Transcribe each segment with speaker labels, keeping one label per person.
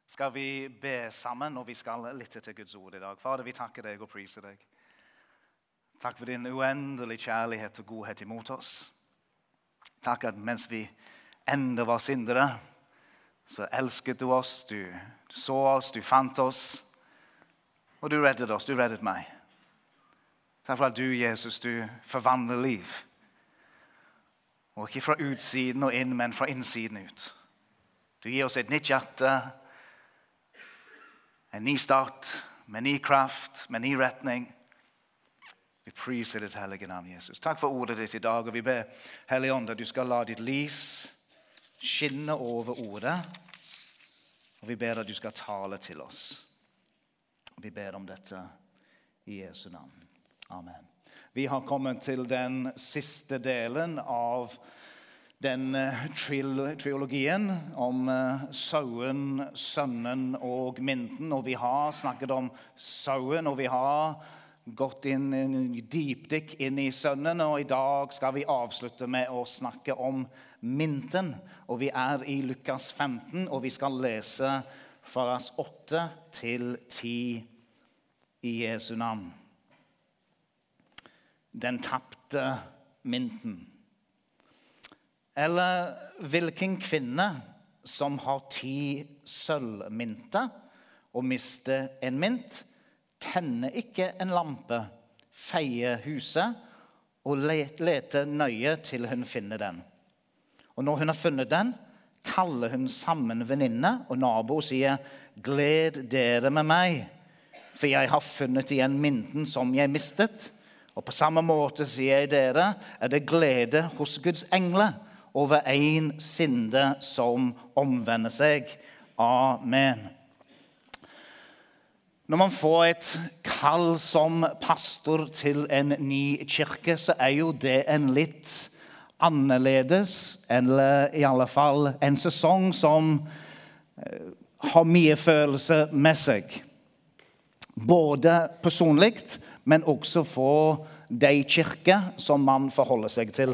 Speaker 1: Skal vi be sammen, og vi skal lytte til Guds ord i dag. Fader, vi takker deg og priser deg. Takk for din uendelig kjærlighet og godhet imot oss. Takk at mens vi enda var syndere, så elsket du oss, du så oss, du fant oss, og du reddet oss, du reddet meg. Takk for at du, Jesus, du forvandler liv. Og ikke fra utsiden og inn, men fra innsiden ut. Du gir oss et nytt hjerte, en ny start, med ny kraft, med ny retning. Vi priser ditt hellige navn, Jesus. Takk for ordet ditt i dag, og vi ber, Hellige Ånd, at du skal la ditt lys skinne over ordet, og vi ber at du skal tale til oss. Vi ber om dette i Jesu navn. Amen. Vi har kommet til den siste delen av den triologien om sauen, sønnen og mynten. Og vi har snakket om sauen, og vi har gått inn dypdykk inn i sønnen. Og i dag skal vi avslutte med å snakke om mynten. Og vi er i Lukas 15, og vi skal lese fra vers 8 til 10 i Jesu navn. Den tapte mynten. Eller hvilken kvinne som har 10 sølvmynter og mister en mynt, tenner ikke en lampe, feier huset og leter nøye til hun finner den. Og når hun har funnet den, kaller hun sammen venninne og nabo og sier, «Gled dere med meg, for jeg har funnet igjen mynten som jeg mistet.» Og på samme måte sier jeg dere, er det glede hos Guds engler over en synde som omvender seg. Amen. Når man får et kall som pastor til en ny kirke, så er jo det en litt annerledes, eller i alle fall en sesong som har mye følelse med seg. Både personligt, men også for de kirker som man forholder seg til.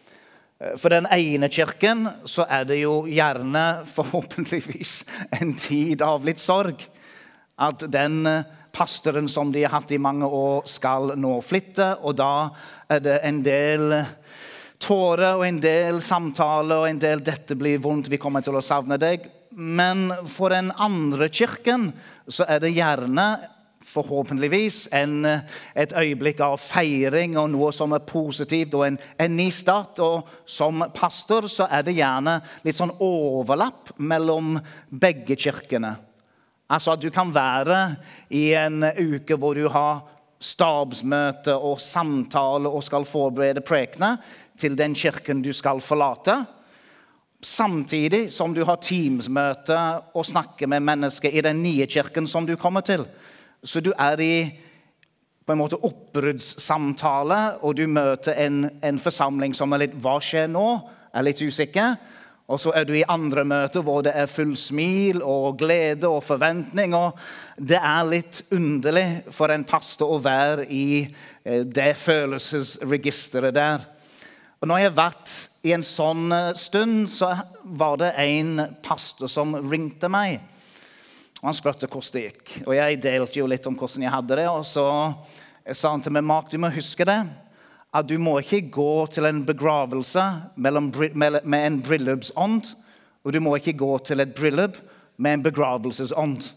Speaker 1: For den ene kirken så er det jo gjerne forhåpentligvis en tid av litt sorg. At den pastoren som de har hatt i mange år skal nå flytte, og da er det en del tårer og en del samtaler og en del «dette blir vondt, vi kommer til å savne deg». Men for den andre kirken så er det gjerne forhåpentligvis et øyeblikk av feiring og noe som er positivt og en ny start. Og som pastor så er det gjerne litt sånn overlapp mellom begge kirkene. Altså at du kan være i en uke hvor du har stabsmøte og samtale og skal forberede prekene til den kirken du skal forlate. Samtidig som du har teamsmøte og snakker med mennesker i den nye kirken som du kommer til. Så du er i på en måte oppbruddssamtale, og du møter en forsamling som er litt, hva skjer nå? Er litt usikker. Og så er du i andre møter hvor det er full smil og glede og forventning, og det er litt underlig for en pastor å være i det følelsesregisteret der. Og når jeg har vært i en sånn stund, så var det en pastor som ringte meg. Og han spørte hvordan det gikk. Og jeg delte jo litt om hvordan jeg hadde det. Og så sa han til meg, Mark, du må huske det. At du må ikke gå til en begravelse med en bryllupsånd. Og du må ikke gå til et bryllup med en begravelsesånd.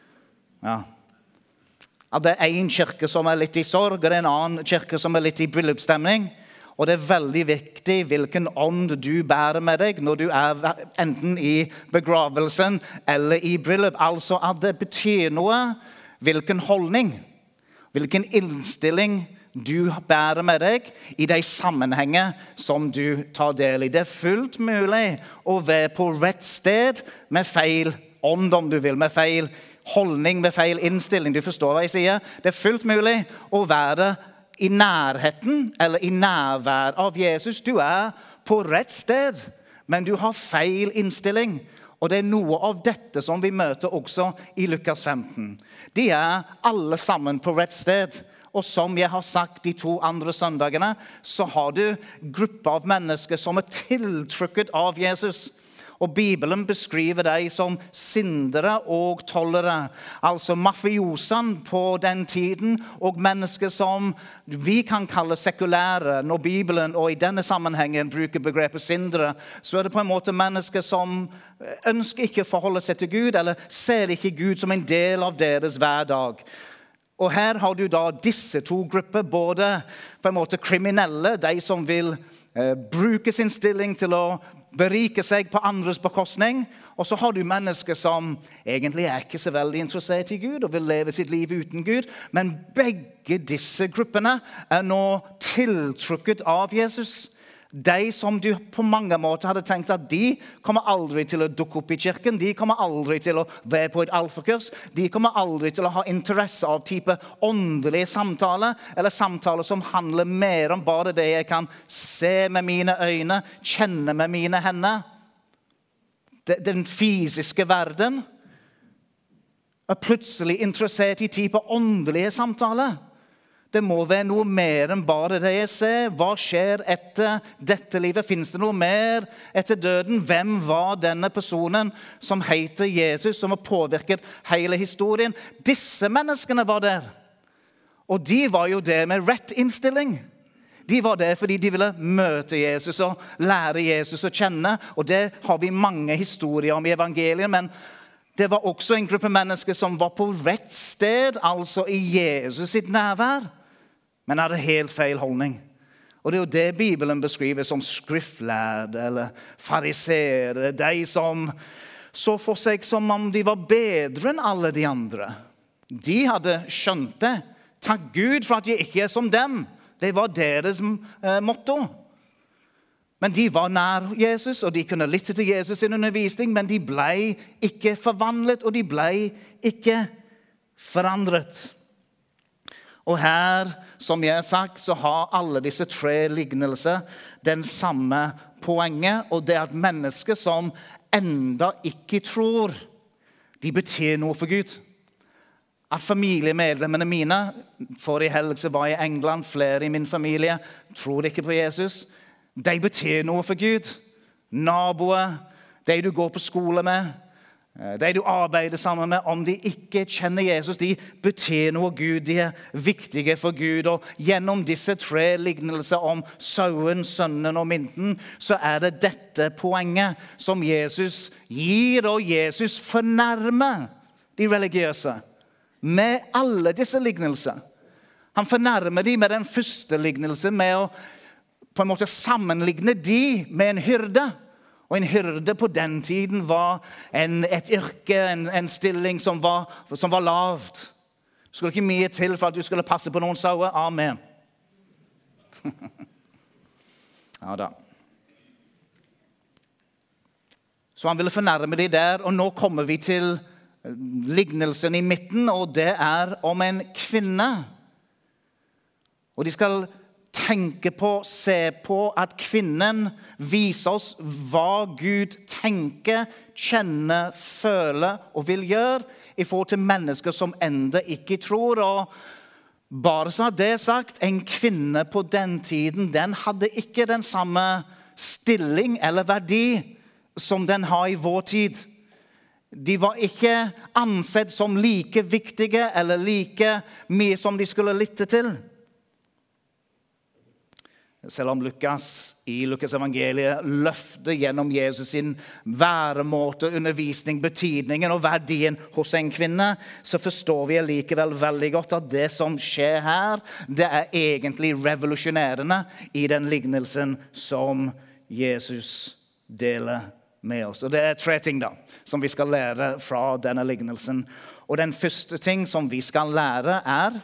Speaker 1: Ja. At det er en kirke som er litt i sorg, og det er en annen kirke som er litt i bryllupsstemning. Og det er veldig viktig hvilken ånd du bærer med deg når du er enten i begravelsen eller i bryllup. Altså at det betyr noe, hvilken holdning, hvilken innstilling du bærer med deg i de sammenhenger som du tar del i. Det er fullt mulig å være på rett sted med feil ånd, om du vil, med feil holdning, med feil innstilling. Du forstår hva jeg sier? Det er fullt mulig å være i nærheten eller i nærvær av Jesus. Du er på rett sted, men du har feil innstilling. Og det er noe av dette som vi møter også i Lukas 15. De er alle sammen på rett sted. Og som jeg har sagt de 2 andre søndagene, så har du grupper av mennesker som er tiltrykket av Jesus. Og Bibelen beskriver dem som syndere og tollere, altså mafiosan på den tiden, og mennesker som vi kan kalle sekulære. Når Bibelen og i denne sammenhengen bruker begrepet syndere, så det på en måte mennesker som ønsker ikke å forholde seg til Gud, eller ser ikke Gud som en del av deres hverdag. Og her har du da disse to grupper, både på en måte kriminelle, de som vil bruke sin stilling til å berike seg på andres bekostning, og så har du mennesker som egentlig ikke så veldig interessert i Gud og vil leve sitt liv uten Gud, men begge disse gruppene nå tiltrukket av Jesus. De som du på mange måter hadde tenkt at de kommer aldri til å dukke opp i kirken, de kommer aldri til å være på et alfakurs, de kommer aldri til å ha interesse av type åndelige samtaler, eller samtaler som handler mer om bare det jeg kan se med mine øyne, kjenne med mine hender. Den fysiske verden er plutselig interessert i type åndelige samtaler. Det må være noe mer enn bare det jeg ser. Hva skjer etter dette livet? Finnes det noe mer etter døden? Hvem var denne personen som heter Jesus, som har påvirket hele historien? Disse menneskene var der. Og de var jo der med rett innstilling. De var der fordi de ville møte Jesus og lære Jesus å kjenne. Og det har vi mange historier om i evangeliet, men det var også en gruppe mennesker som var på rett sted, altså i Jesus sitt nærvær, men hadde helt feil holdning. Og det er jo det Bibelen beskriver som skriftlærde eller fariseere, de som så for seg som om de var bedre enn alle de andre. De hadde skjønt det. Takk Gud for at de ikke er som dem. Det var deres motto. Men de var nær Jesus, og de kunne lytte til Jesus sin undervisning, men de ble ikke forvandlet, og de ble ikke forandret. Og her, som jeg har sagt, så har alle disse tre lignelser den samme poenget, og det er at mennesker som enda ikke tror, de betyr noe for Gud. At familiemedlemmene mine, forrige helg så var jeg i England, flere i min familie tror ikke på Jesus. De betyr noe for Gud. Naboer, de du går på skole med, de du arbeider sammen med, om de ikke kjenner Jesus, de betyr noe Gud, de er viktige for Gud. Og gjennom disse tre lignelser om sauen, sønnen og mynten, så er det dette poenget som Jesus gir, og Jesus fornærmer de religiøse med alle disse lignelser. Han fornærmer de med den første lignelsen, med å på en måte sammenligne de med en hyrde. Og en hyrde på den tiden var et yrke, en stilling som var lavt. Det skulle ikke mye til for at du skulle passe på noen sauer. Amen. Ja da. Så han ville fornærme de der, og nå kommer vi til lignelsen i midten, og det er om en kvinne. Og de skal tenke på, se på at kvinnen viser oss hva Gud tenker, kjenner, føler og vil gjøre i forhold til mennesker som enda ikke tror. Og bare så det sagt, en kvinne på den tiden, den hadde ikke den samme stilling eller verdi som den har i vår tid. De var ikke ansett som like viktige eller like mye som de skulle lytte til. Selv om Lukas i Lukas evangeliet løfter gjennom Jesus sin væremåte, undervisning, betydningen og verdien hos en kvinne, så forstår vi likevel veldig godt at det som skjer her, det er egentlig revolusjonerende i den lignelsen som Jesus deler med oss. Og det er tre ting da, som vi skal lære fra denne lignelsen. Og den første ting som vi skal lære er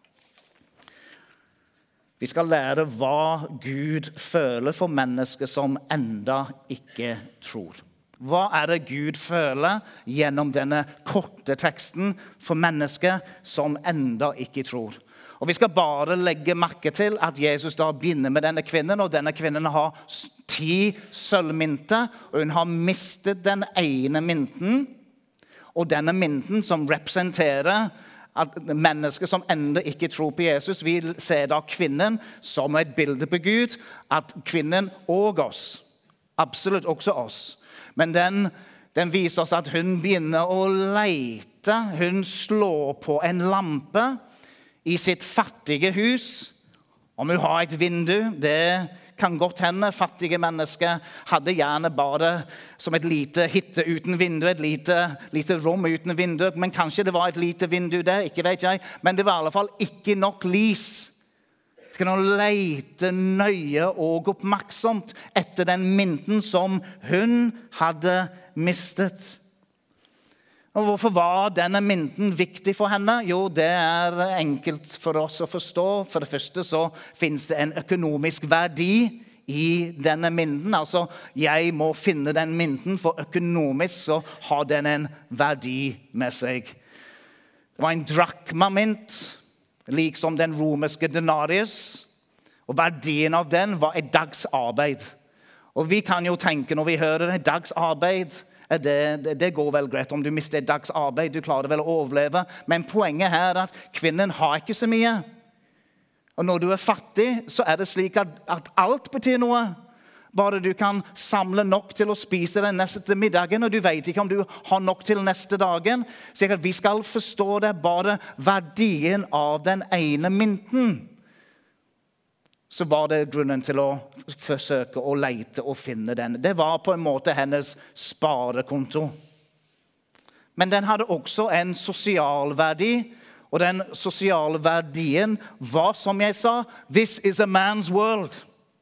Speaker 1: vi skal lære hva Gud føler for mennesker som enda ikke tror. Hva er det Gud føler gjennom denne korte teksten for mennesker som enda ikke tror? Og vi skal bare legge merke til at Jesus da begynner med denne kvinnen, og denne kvinnen har 10 sølvmynter, og hun har mistet den ene mynten, og denne mynten som representerer at mennesker som enda ikke tror på Jesus, vi ser da kvinnen som et bilde på Gud, at kvinnen og oss, absolutt også oss, Men den viser oss at hun begynner å lete. Hun slår på en lampe i sitt fattige hus. Om hun har et vindu, det kan godt hende. Fattige mennesker hadde gjerne bare som et lite hytte uten vindu, et lite rom uten vindu. Men kanskje det var et lite vindu der, ikke vet jeg. Men det var i alle fall ikke nok lys. Skal nå lete nøye og oppmerksomt etter den mynten som hun hadde mistet. Og hvorfor var denne mynten viktig for henne? Jo, det er enkelt for oss å forstå. For det første så finnes det en økonomisk verdi i denne mynten. Altså, jeg må finne den mynten, for økonomisk så har den en verdi med seg. Det var en drakmamynt, liksom den romerske denarius. Og verdien av den var et dags arbeid. Og vi kan jo tenke når vi hører det, dags arbeid, det går vel greit. Om du mister et dags arbeid, du klarer vel å overleve. Men poenget her er at kvinnen har ikke så mye. Og når du er fattig, så er det slik at alt betyr noe. Bare du kan samle nok til å spise den neste middagen, og du vet ikke om du har nok til neste dagen. Så vi skal forstå det bare verdien av den ene mynten. Så var det grunnen til å forsøke å lete og finne den. Det var på en måte hennes sparekonto. Men den hadde også en sosial verdi, og den sosiale verdien var, som jeg sa, this is a man's world.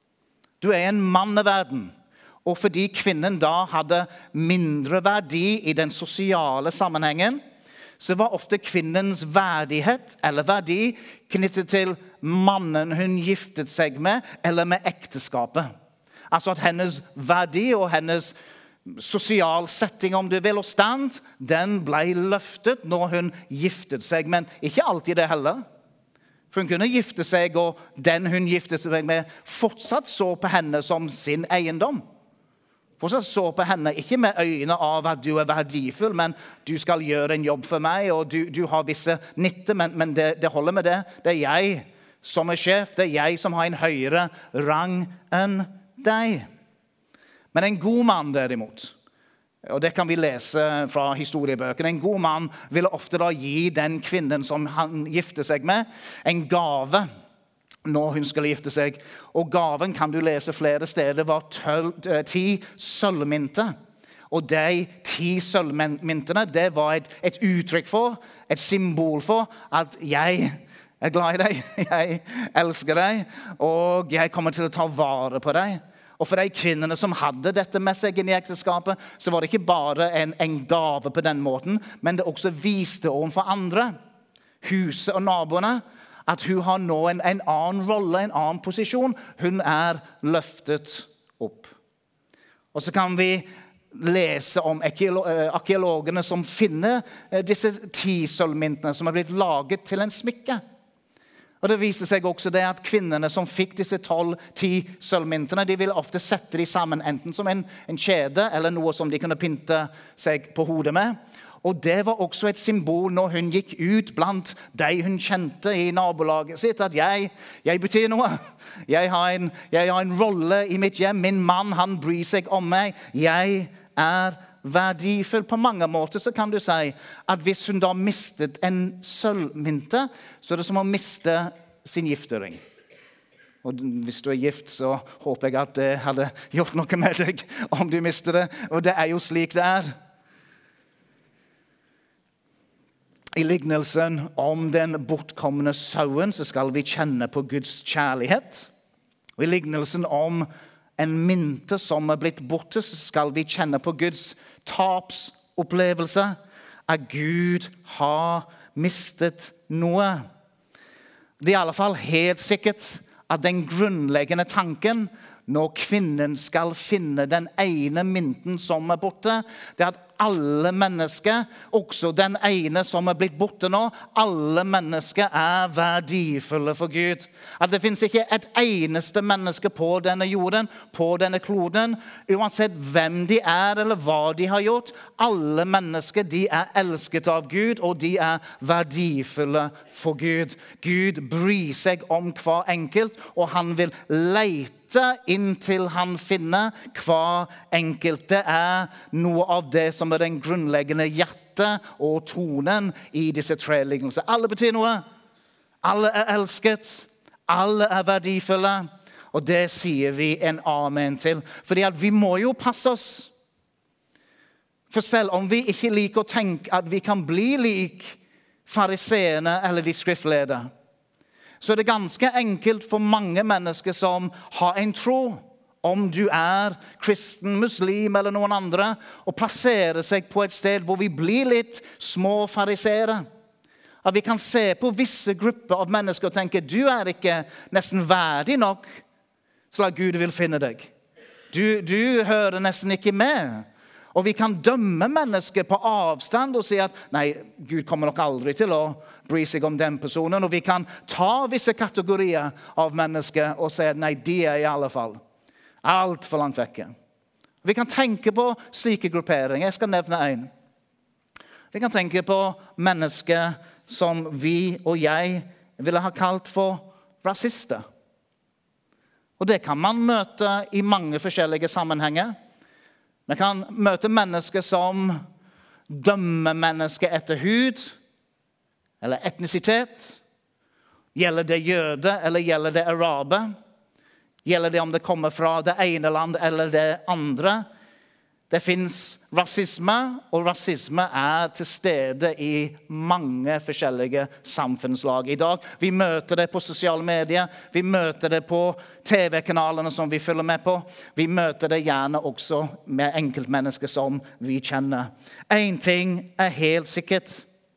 Speaker 1: Du er en manneverden. Og fordi kvinnen da hadde mindre verdi i den sosiale sammenhengen, så var ofte kvinnens verdighet eller verdi knyttet til mannen hun giftet seg med, eller med ekteskapet. Altså at hennes verdi og hennes sosial setting, om du vil, og stand, den ble løftet når hun giftet seg, men ikke alltid det heller. For hun kunne gifte seg, og den hun giftet seg med fortsatt så på henne som sin eiendom. Fortsatt så på henne, ikke med øynene av at du er verdifull, men du skal gjøre en jobb for meg, og du har visse nytte, men det holder med det. Det er jeg som er sjef, det er jeg som har en høyere rang enn deg. Men en god mann derimot, og det kan vi lese fra historiebøkene, en god mann ville ofte da gi den kvinnen som han gifte seg med en gave når hun skulle gifte seg. Og gaven kan du lese flere steder var 10 sølvmynter. Og de 10 sølvmyntene, det var et uttrykk for, et symbol for at jeg er glad i deg, jeg elsker deg, og jeg kommer til å ta vare på deg. Og for de kvinnene som hadde dette med seg inn i ekteskapet, så var det ikke bare en gave på den måten, men det også viste overfor andre, huset og naboene, at hun har nå en annen rolle, en annen posisjon. Hun er løftet opp. Og så kan vi lese om arkeologene som finner disse 10 sølvmyntene som er blitt laget til en smykke. Og det viser seg også det at kvinnene som fikk disse 10 sølvmyntene, de ville ofte sette de sammen enten som en kjede eller noe som de kunne pynte seg på hodet med. Og det var også et symbol når hun gikk ut blant de hun kjente i nabolaget sitt, at jeg betyr noe. Jeg har en rolle i mitt hjem. Min mann, han bryr seg om meg. Jeg er verdifull. På mange måter så kan du si at hvis hun da mistet en sølvmynte, så er det som å miste sin giftering. Og hvis du er gift, så håper jeg at det hadde gjort noe med deg om du mister det. Og det er jo slik det er. I lignelsen om den bortkomne sauen så skal vi kjenne på Guds kjærlighet. Og i lignelsen om en mynte som er blitt borte, så skal vi kjenne på Guds tapsopplevelse. At Gud har mistet noe. Det er i alle fall helt sikkert at den grunnleggende tanken når kvinnen skal finne den ene mynten som er borte, det er at alle mennesker, også den ene som er blitt borte nå, alle mennesker er verdifulle for Gud. At det finnes ikke et eneste menneske på denne jorden, på denne kloden, uansett hvem de er eller hva de har gjort. Alle mennesker, de er elsket av Gud, og de er verdifulle for Gud. Gud bryr seg om hver enkelt, og han vil lete lete inntil han finner hva enkelte noe av det som den grunnleggende hjertet og tonen i disse tre lignelser. Alle betyr noe. Alle elsket. Alle verdifulle. Og det sier vi en amen til. Fordi at vi må jo passe oss. For selv om vi ikke liker å tenke at vi kan bli lik fariseerne eller de skriftledere, så det ganske enkelt for mange mennesker som har en tro, om du kristen, muslim eller noen andre, å plassere seg på et sted hvor vi blir litt små fariseere. At vi kan se på visse grupper av mennesker og tenke, du ikke nesten verdig nok, så at Gud vil finne deg. Du hører nesten ikke med. Og vi kan dømme mennesker på avstand og si at nei, Gud kommer nok aldri til å bry seg om den personen. Og vi kan ta visse kategorier av mennesker og si at nei, de i alle fall alt for langt vekke. Vi kan tenke på slike grupperinger. Jeg skal nevne en. Vi kan tenke på mennesker som vi og jeg ville ha kalt for rasister. Og det kan man møte i mange forskjellige sammenhenger. Man kan møte mennesker som dømmer mennesker etter hud eller etnisitet. Gjelder det jøde eller gjelder det araber? Gjelder det om det kommer fra det ene land eller det andre? Det finnes rasisme, og rasisme til stede i mange forskjellige samfunnslag i dag. Vi møter det på sosiale medier, vi møter det på TV-kanalene som vi følger med på. Vi møter det gjerne også med enkeltmennesker som vi kjenner. En ting helt sikkert,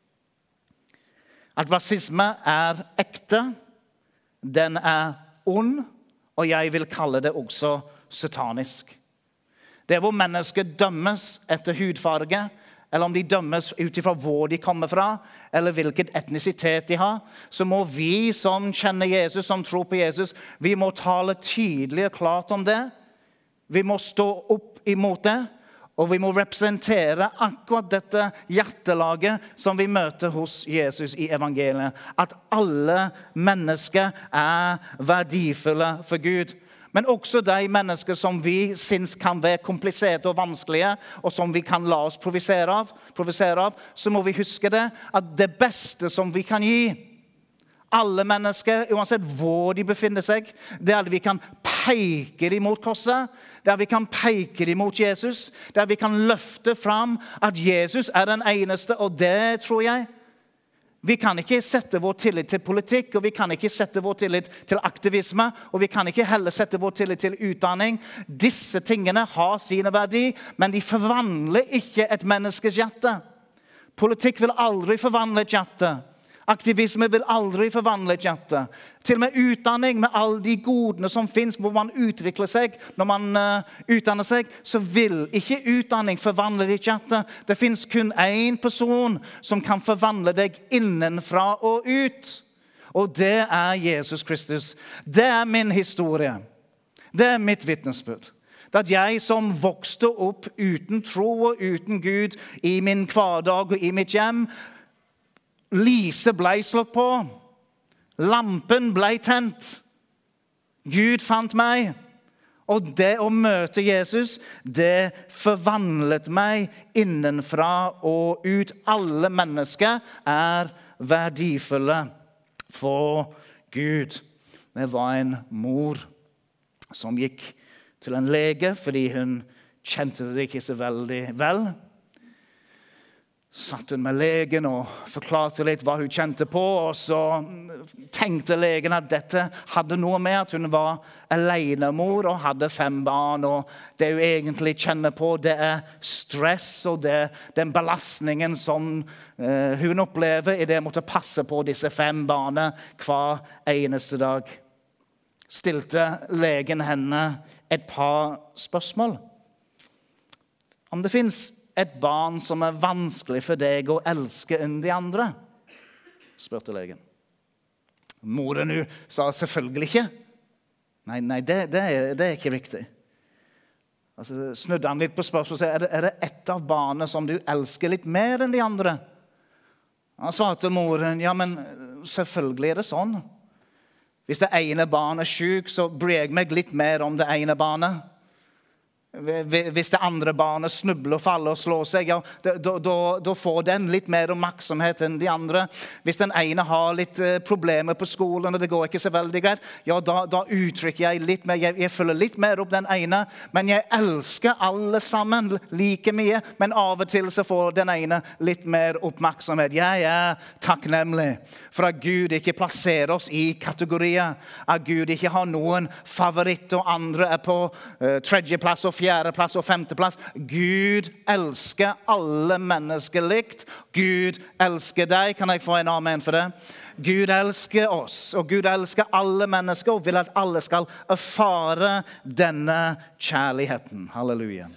Speaker 1: at rasisme ekte, den ond, og jeg vil kalle det også satanisk. Det hvor mennesker dømmes etter hudfarge, eller om de dømmes utifra hvor de kommer fra, eller hvilken etnisitet de har, så må vi som kjenner Jesus, som tror på Jesus, vi må tale tydelig og klart om det. Vi må stå opp imot det, og vi må representere akkurat dette hjertelaget som vi møter hos Jesus i evangeliet. At alle mennesker verdifulle for Gud. Men også de mennesker som vi synes kan være kompliserte og vanskelige, og som vi kan la oss provosere av, så må vi huske det, at det beste som vi kan gi alle mennesker, uansett hvor de befinner seg, det at vi kan peke dem mot korset, det at vi kan peke dem mot Jesus, det at vi kan løfte fram at Jesus den eneste, og det tror jeg. Vi kan ikke sette vår tillit til politikk, og vi kan ikke sette vår tillit til aktivisme, og vi kan ikke heller sette vår tillit til utdanning. Disse tingene har sine verdi, men de forvandler ikke et menneskes hjerte. Politikk vil aldri forvandle et hjerte. Aktivisme vil aldri forvandle et hjerte. Til og med utdanning, med alle de godene som finnes, hvor man utvikler seg, når man utdanner seg, så vil ikke utdanning forvandle ditt hjerte. Det finnes kun en person som kan forvandle deg innenfra og ut. Og det Jesus Kristus. Det min historie. Det mitt vittnesbyrd. At jeg som vokste opp uten tro og uten Gud i min hverdag og i mitt hjem, lyset ble slått på. Lampen ble tent. Gud fant meg. Og det å møte Jesus, det forvandlet meg innenfra og ut. Alle mennesker verdifulle for Gud. Det var en mor som gikk til en lege fordi hun kjente det ikke så veldig vel. Satt hun med legen og forklarte litt hva hun kjente på, og så tenkte legen at dette hadde noe med at hun var alenemor og hadde 5 barn, og det hun egentlig kjenner på, det stress og den belastningen som hun opplever i det å måtte passe på disse 5 barna hver eneste dag. Stilte legen henne et par spørsmål. Om det finnes et barn som vanskelig for deg å elske enn de andre? Spurte legen. Moren hun sa selvfølgelig ikke. Nei, det ikke riktig. Altså, snudde han litt på spørsmålet og sa, er det et av barna som du elsker litt mer enn de andre? Han sa til moren, ja, men selvfølgelig det sånn. Hvis det ene barnet syk, så bryr jeg meg litt mer om det ene barnet. Hvis det andre barnet snubler, faller og slår seg, ja, da får den litt mer oppmerksomhet enn de andre. Hvis den ene har litt problemer på skolen, og det går ikke så veldig greit, ja, da uttrykker jeg litt mer, jeg følger litt mer opp den ene, men jeg elsker alle sammen like mye, men av og til så får den ene litt mer oppmerksomhet. Jeg er takknemlig for at Gud ikke plasserer oss i kategorier, at Gud ikke har noen favoritter, og andre er på tredjeplass og fjerdeplass og femteplass. Gud elsker alle mennesker likt. Gud elsker deg. Kan jeg få en amen for det? Gud elsker oss, og Gud elsker alle mennesker, og vil at alle skal erfare denne kjærligheten. Halleluja.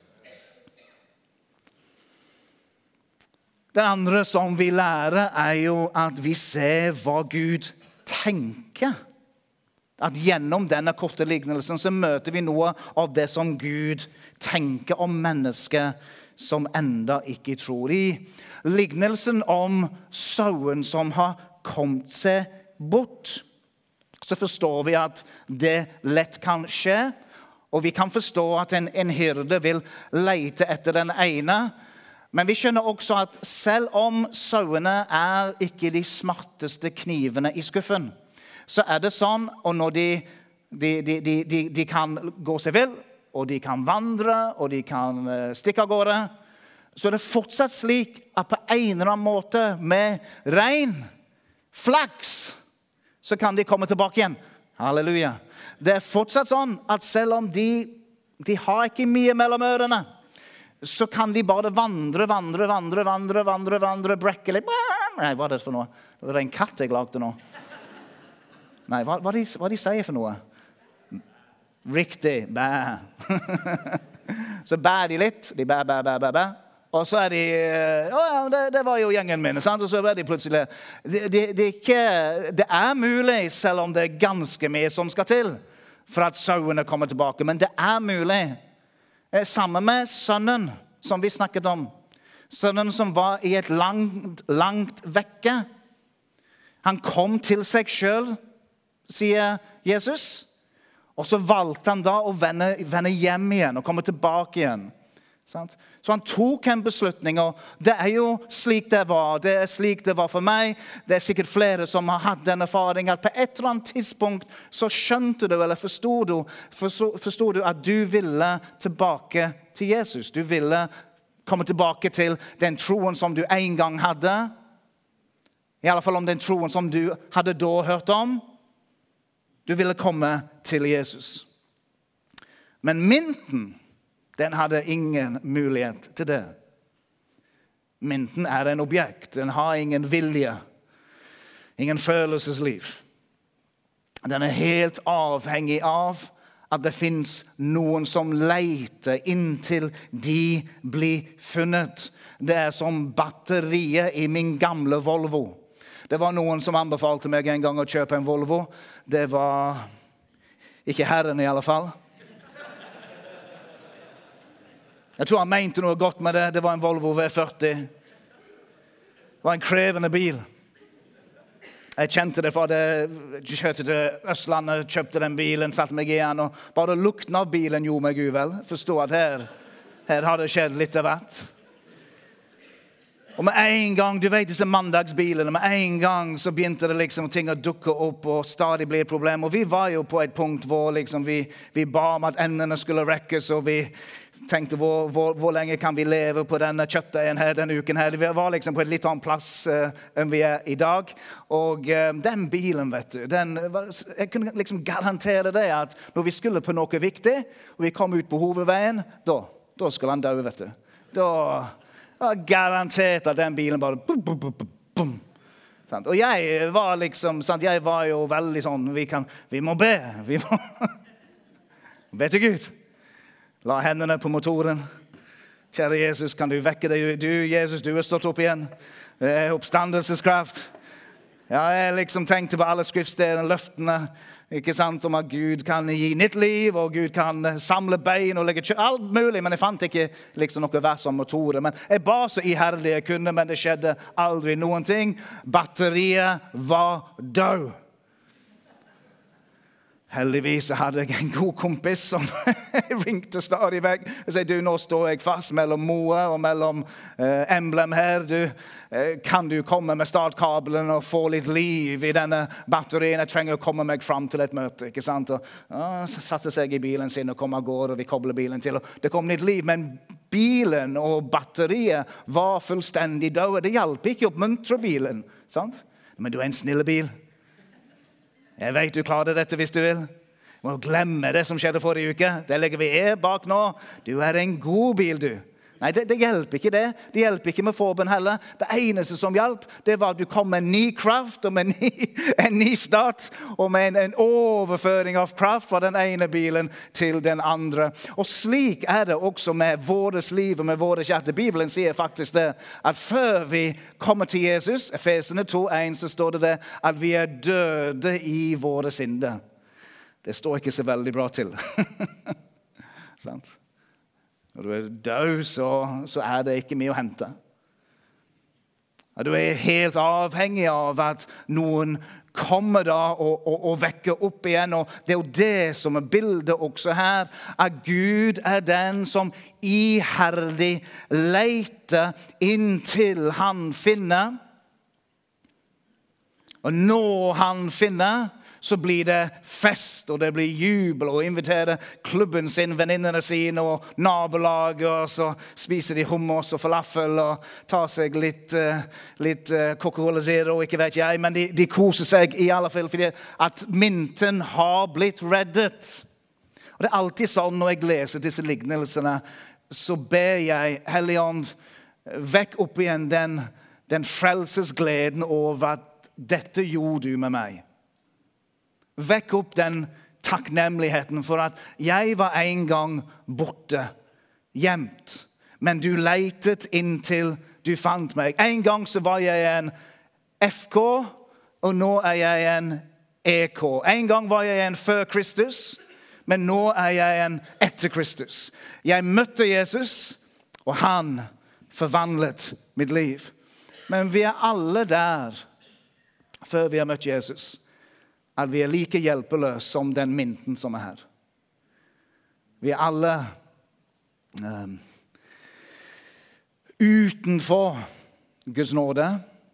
Speaker 1: Det andre som vi lærer er jo at vi ser hva Gud tenker. At gjennom denne korte lignelsen så møter vi noe av det som Gud tenker om mennesker som enda ikke tror. I lignelsen om sauen som har kommet seg bort, så forstår vi at det lett kan skje. Og vi kan forstå at en hyrde vil lete etter den ene. Men vi skjønner også at selv om sauene er ikke de smarteste knivene i skuffen, så er det sånn, og når de kan gå seg vill, og de kan vandre, og de kan stikke av gårde, så er det fortsatt slik at på en eller annen måte med regn, flaks, så kan de komme tilbake igjen. Halleluja. Det er fortsatt sånn at selv om de har ikke mye mellom ørene, så kan de bare vandre, brekke litt. Nei, hva er det for noe? Det er en katt jeg lagde nå. Nei, hva de sier for noe? Riktig, bæ. Så bæ de litt, de bæ. Og så er de, det var jo gjengen min, sant? Og så er de plutselig, det er mulig, selv om det er ganske mye som skal til, for at sauene kommer tilbake, men det er mulig. Sammen med sønnen, som vi snakket om, sønnen som var i et langt vekke. Han kom til seg selv, sier Jesus, og så valgte han da å vende hjem igjen og komme tilbake igjen. Sant? Så han tok en beslutning, og det er jo slik det var. Det er slik det var for meg. Det er sikkert flere som har hatt den erfaringen, at på et eller annet tidspunkt så skjønte du, eller forstod du at du ville tilbake til Jesus. Du ville komme tilbake til den troen som du en gang hadde. I alle fall om den troen som du hadde da hørt om. Du ville komme til Jesus. Men mynten, den hadde ingen mulighet til det. Mynten er en objekt. Den har ingen vilje. Ingen følelsesliv. Den er helt avhengig av at det finnes noen som leter inntil de blir funnet. Det er som batteriet i min gamle Volvo. Det var noen som anbefalte meg en gang å kjøpe en Volvo. Det var ikke Herren i alle fall. Jeg tror han mente noe godt med det. Det var en Volvo V40. Det var en krevende bil. Jeg kjente det for jeg kjørte til Østlandet, kjøpte den bilen, satte meg igjen, og bare lukten av bilen gjorde meg uvel. Forstod at her har det skjedd litt av hvert. Og med en gang, du vet disse mandagsbilene, med en gang så begynte det liksom ting å dukke opp, og stadig ble et problem. Og vi var jo på et punkt hvor liksom vi ba om at endene skulle rekkes, og vi tenkte hvor lenge kan vi leve på denne kjøttdeigen her, denne uken her. Vi var liksom på et litt annet plass enn vi er i dag. Og den bilen, vet du, jeg kunne liksom garantere det at når vi skulle på noe viktig, og vi kom ut på hovedveien, da skulle han dø, vet du. Da garantert at den bilen bare bum. Og jeg var liksom, jeg var jo veldig sånn, vi må be, be til Gud. La hendene på motoren. Kjære Jesus, kan du vekke deg? Jesus, du har stått opp igjen. Oppstandelseskraft. Ja, jeg liksom tenkte på alle skriftstedene, løftene, ikke sant, om at Gud kan gi nytt liv, og Gud kan samle bein og legge alt mulig, men jeg fant ikke liksom noe vers om motorer. Men jeg ba så iherdig jeg kunne, men det skjedde aldri noen ting. Batteriet var død. Heldigvis hadde jeg en god kompis som ringte stadig vekk og sa, du, nå står jeg fast mellom Moe og mellom Emblem her. Kan du komme med startkabelen og få litt liv i denne batterien? Jeg trenger å komme meg frem til et møte, ikke sant? Og så satte seg i bilen sin og kom av gårde, og vi koblet bilen til, og det kom litt liv, men bilen og batteriet var fullstendig døde. Det hjalp ikke å oppmuntre bilen, sant? Men du en snille bil. Jeg vet du klarer dette hvis du vil. Du må glemme det som skjedde forrige uke. Det legger vi bak nå. Du en god bil, du. Nei, det hjelper ikke det. Det hjelper ikke med forbønn heller. Det eneste som hjalp, det var at du kom med en ny kraft, og med en ny start, og med en overføring av kraft fra den ene bilen til den andre. Og slik det også med våres liv og med våre hjerte. Bibelen sier faktisk det, at før vi kommer til Jesus, Efesene 2:1, så står det at vi døde i våre synder. Det står ikke så veldig bra til. Sant? Når du død, så det ikke mye å hente. Du helt avhengig av at noen kommer da og vekker opp igjen. Og det jo det som bildet også her, at Gud den som iherdig leter inntil han finner. Og når han finner, så blir det fest, og det blir jubel, og inviterer klubben sin, venninnene sine, og nabolaget, og så spiser de hummus og falafel, og tar seg litt Coca-Cola Zero, ikke vet jeg, men de koser seg i alle fall, fordi at mynten har blitt reddet. Og det alltid sånn, når jeg leser disse lignelsene, så ber jeg, Hellige Ånd, vekk opp igjen den frelsesgleden over at dette gjorde du med meg. Vekk opp den takknemligheten for at jeg var en gang borte, gjemt, men du leitet inntil du fant meg. En gang så var jeg en FK, og nå jeg en EK. En gang var jeg en før Kristus, men nå jeg en etter Kristus. Jeg møtte Jesus, og han forvandlet mitt liv. Men vi alle der, før vi har møtt Jesus, at vi like hjelpeløse som den mynten som her. Vi alle utenfor Guds nåde,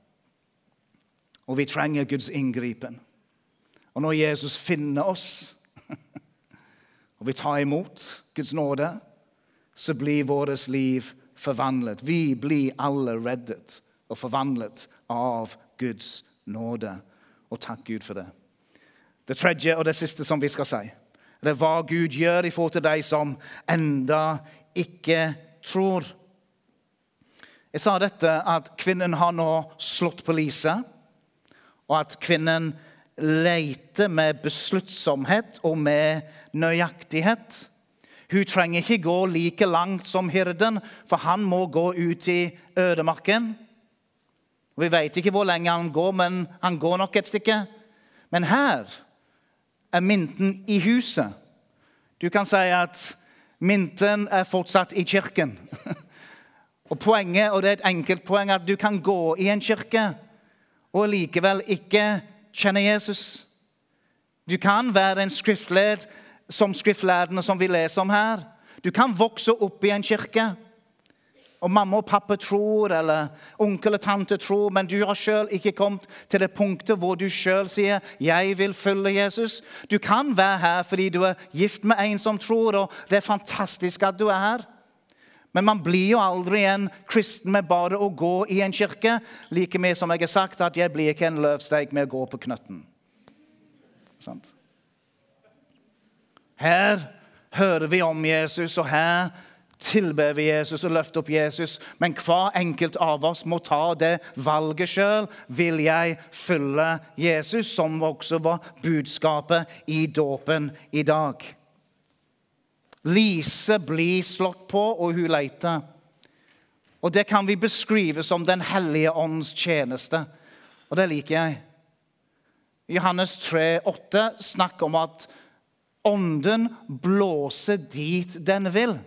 Speaker 1: og vi trenger Guds inngripen. Og når Jesus finner oss, og vi tar imot Guds nåde, så blir vårt liv forvandlet. Vi blir alle reddet og forvandlet av Guds nåde. Og takk Gud for det. Det tredje og det siste som vi skal si, det hva Gud gjør i forhold til deg som enda ikke tror. Jeg sa dette at kvinnen har nå slått på Lise, og at kvinnen leter med besluttsomhet og med nøyaktighet. Hun trenger ikke gå like langt som hyrden, for han må gå ut i ødemarken. Vi vet ikke hvor lenge han går, men han går nok et stykke. Men her mynten i huset. Du kan si at mynten fortsatt i kirken. Og poenget, og det et enkelt poeng, at du kan gå i en kirke og likevel ikke kjenne Jesus. Du kan være en skriftled som skriftlærerne som vi leser om her. Du kan vokse opp i en kirke. Og mamma og pappa tror, eller onkel og tante tror, men du har selv ikke kommet til det punktet hvor du selv sier, jeg vil følge Jesus. Du kan være her fordi du gift med en som tror, og det fantastisk at du her. Men man blir jo aldri en kristen med bare å gå i en kirke, like mye som jeg har sagt at jeg blir ikke en løvsteik med å gå på knøtten. Sant? Her hører vi om Jesus, og her tilber vi Jesus og løfter opp Jesus, men hver enkelt av oss må ta det valget selv. Vil jeg følge Jesus, som også var budskapet i dåpen i dag? Lise blir slått på, og hun leter. Og det kan vi beskrive som den hellige ånds tjeneste. Og det liker jeg. Johannes 3:8 snakker om at ånden blåser dit den vil.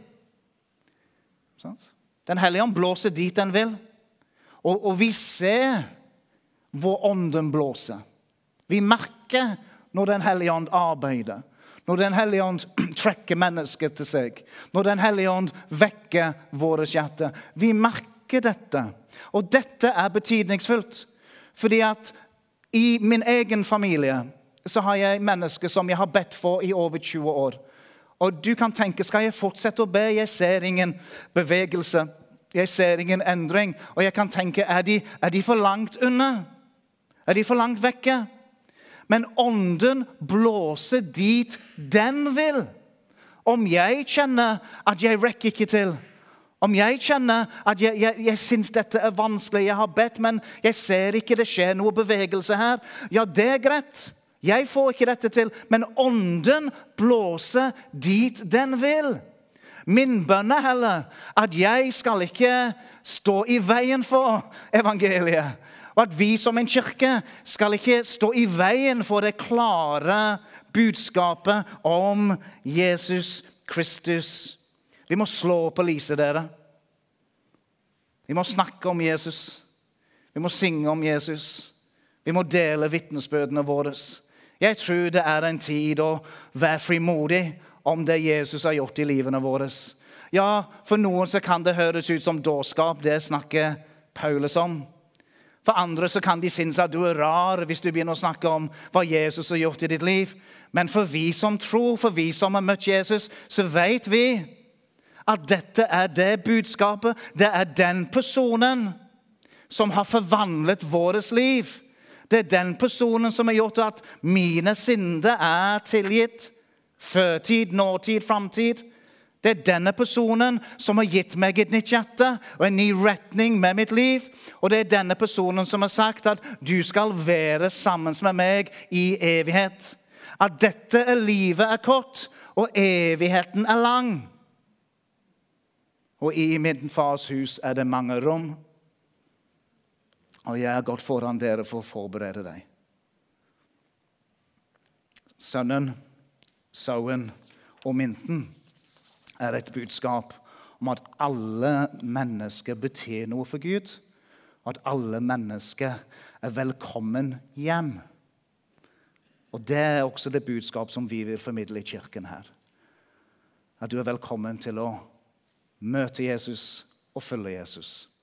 Speaker 1: Den hellige ånd blåser dit den vil. Og vi ser hvor ånden blåser. Vi merker når den hellige ånd arbeider, når den hellige ånd trekker mennesket til seg, når den hellige ånd vekker våre hjerter. Vi merker dette, og dette er betydningsfullt, fordi at i min egen familie så har jeg mennesker som jeg har bedt for i over 20 år. Og du kan tenke, skal jeg fortsette å be? Jeg ser ingen bevegelse, jeg ser ingen endring, og jeg kan tenke, er de for langt unna? Er de for langt vekke? Men ånden blåser dit den vil. Om jeg kjenner at jeg rekker ikke til, om jeg kjenner at jeg synes dette er vanskelig, jeg har bedt, men jeg ser ikke det skjer noe bevegelse her, ja, det er greit. Jeg får ikke dette til, men ånden blåser dit den vil. Min bønn er heller at jeg skal ikke stå i veien for evangeliet, og at vi som en kirke skal ikke stå i veien for det klare budskapet om Jesus Kristus. Vi må slå på lyset, dere. Vi må snakke om Jesus. Vi må synge om Jesus. Vi må dele vittnesbødene våre. Jeg tror det er en tid å være frimodig om det Jesus har gjort i livene våre. Ja, for noen så kan det høres ut som dårskap, det snakker Paulus om. For andre så kan de synes at du er rar hvis du begynner å snakke om hva Jesus har gjort i ditt liv. Men for vi som tror, for vi som har møtt Jesus, så vet vi at dette er det budskapet, det er den personen som har forvandlet vårt liv. Det er den personen som har gjort at mine synder er tilgitt. Førtid, nåtid, framtid. Det er denne personen som har gitt meg et nytt hjerte og en ny retning med mitt liv. Og det er denne personen som har sagt at du skal være sammen med meg i evighet. At dette livet er kort og evigheten er lang. Og i min fars hus er det mange rom. Og jeg har gått foran dere for å forberede deg. Sønnen, sauen og mynten er et budskap om at alle mennesker betyr noe for Gud, og at alle mennesker er velkommen hjem. Og det er også det budskap som vi vil formidle i kirken her. At du er velkommen til å møte Jesus og følge Jesus.